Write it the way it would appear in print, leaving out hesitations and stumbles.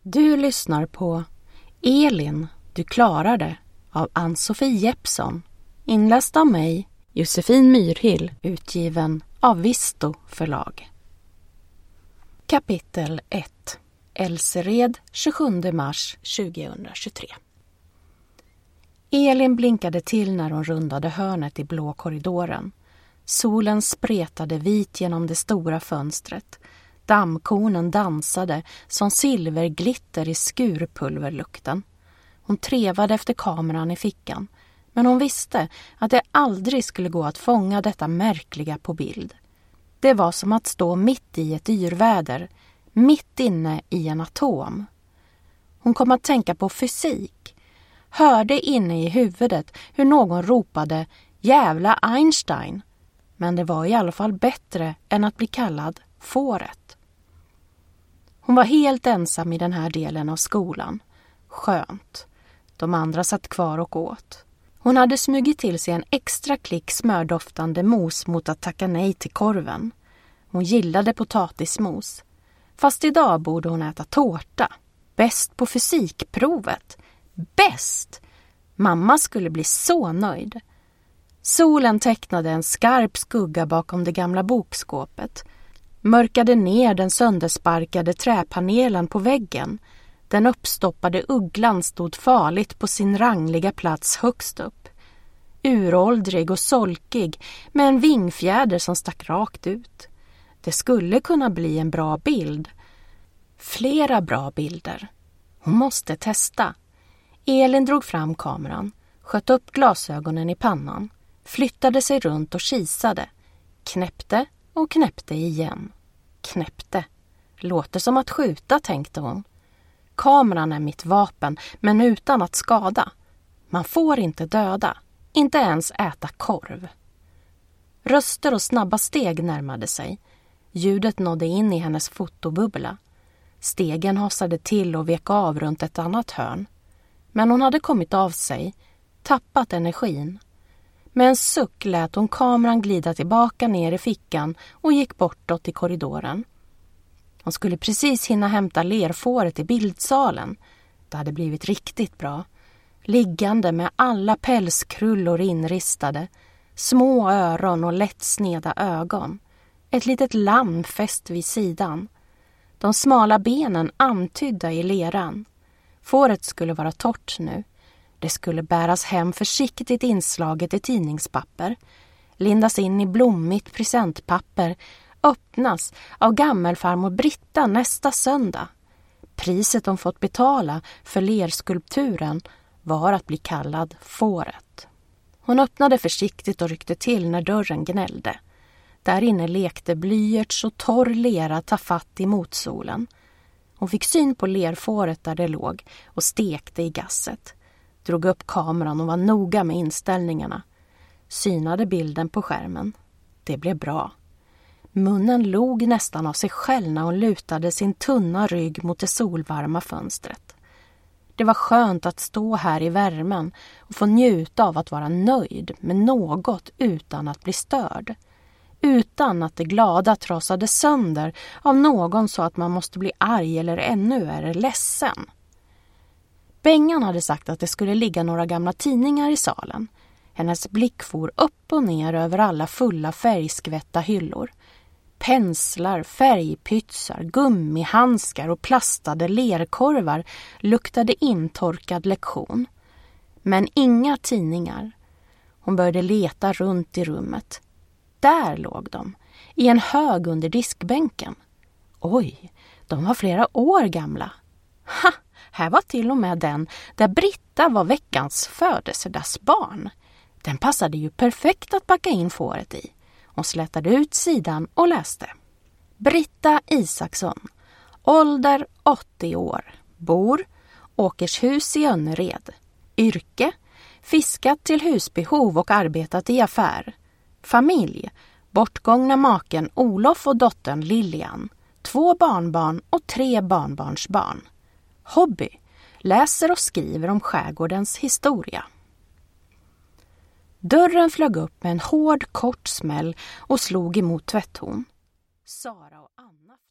Du lyssnar på Elin, du klarar det av Ann-Sofie Jeppsson. Inläst av mig, Josefin Myrhill, utgiven av Visto förlag. Kapitel 1. Elsered 27 mars 2023. Elin blinkade till när hon rundade hörnet i blå korridoren. Solen spretade vit genom det stora fönstret. Dammkornen dansade som silverglitter i skurpulverlukten. Hon trevade efter kameran i fickan, men hon visste att det aldrig skulle gå att fånga detta märkliga på bild. Det var som att stå mitt i ett yrväder, mitt inne i en atom. Hon kom att tänka på fysik. Hörde inne i huvudet hur någon ropade "Jävla Einstein!" Men det var i alla fall bättre än att bli kallad fåret. Hon var helt ensam i den här delen av skolan. Skönt. De andra satt kvar och åt. Hon hade smugit till sig en extra klick smördoftande mos mot att tacka nej till korven. Hon gillade potatismos. Fast idag borde hon äta tårta. Bäst på fysikprovet. Bäst! Mamma skulle bli så nöjd. Solen tecknade en skarp skugga bakom det gamla bokskåpet. Mörkade ner den söndersparkade träpanelen på väggen. Den uppstoppade ugglan stod farligt på sin rangliga plats högst upp. Uråldrig och solkig med en vingfjäder som stack rakt ut. Det skulle kunna bli en bra bild. Flera bra bilder. Hon måste testa. Elin drog fram kameran, sköt upp glasögonen i pannan, flyttade sig runt och kisade. Knäppte och knäppte igen. Knäppte. Låter som att skjuta, tänkte hon. Kameran är mitt vapen, men utan att skada. Man får inte döda, inte ens äta korv. Röster och snabba steg närmade sig. Ljudet nådde in i hennes fotobubbla. Stegen hasade till och vek av runt ett annat hörn. Men hon hade kommit av sig, tappat energin. Med en suck lät hon kameran glida tillbaka ner i fickan och gick bortåt i korridoren. Hon skulle precis hinna hämta lerfåret i bildsalen. Det hade blivit riktigt bra. Liggande med alla pälskrullor inristade, små öron och lätt sneda ögon. Ett litet lamm fäst vid sidan. De smala benen antydda i leran. Fåret skulle vara torrt nu. Det skulle bäras hem försiktigt inslaget i tidningspapper, lindas in i blommigt presentpapper, öppnas av gammelfarmor Britta nästa söndag. Priset de fått betala för lerskulpturen var att bli kallad fåret. Hon öppnade försiktigt och ryckte till när dörren gnällde. Där inne lekte blyerts och torr lera ta fatt i motsolen. Hon fick syn på lerfåret där det låg och stekte i gasset. Drog upp kameran och var noga med inställningarna. Synade bilden på skärmen. Det blev bra. Munnen log nästan av sig själv när hon lutade sin tunna rygg mot det solvarma fönstret. Det var skönt att stå här i värmen och få njuta av att vara nöjd med något utan att bli störd. Utan att det glada trasade sönder av någon så att man måste bli arg eller ännu värre ledsen. Bengan hade sagt att det skulle ligga några gamla tidningar i salen. Hennes blick for upp och ner över alla fulla färgskvätta hyllor. Penslar, färgpytsar, gummihandskar och plastade lerkorvar luktade intorkad lektion. Men inga tidningar. Hon började leta runt i rummet. Där låg de, i en hög under diskbänken. Oj, de var flera år gamla. Ha! Här var till och med den där Britta var veckans födelsedagsbarn. Den passade ju perfekt att packa in fåret i. Hon slätade ut sidan och läste. Britta Isaksson. Ålder 80 år. Bor Åkershus i Önnered. Yrke. Fiskat till husbehov och arbetat i affär. Familj. Bortgångna maken Olof och dottern Lilian. 2 barnbarn och 3 barnbarnsbarn. Hobby. Läser och skriver om skärgårdens historia. Dörren flög upp med en hård kort smäll och slog emot tvätthon. Sara och Anna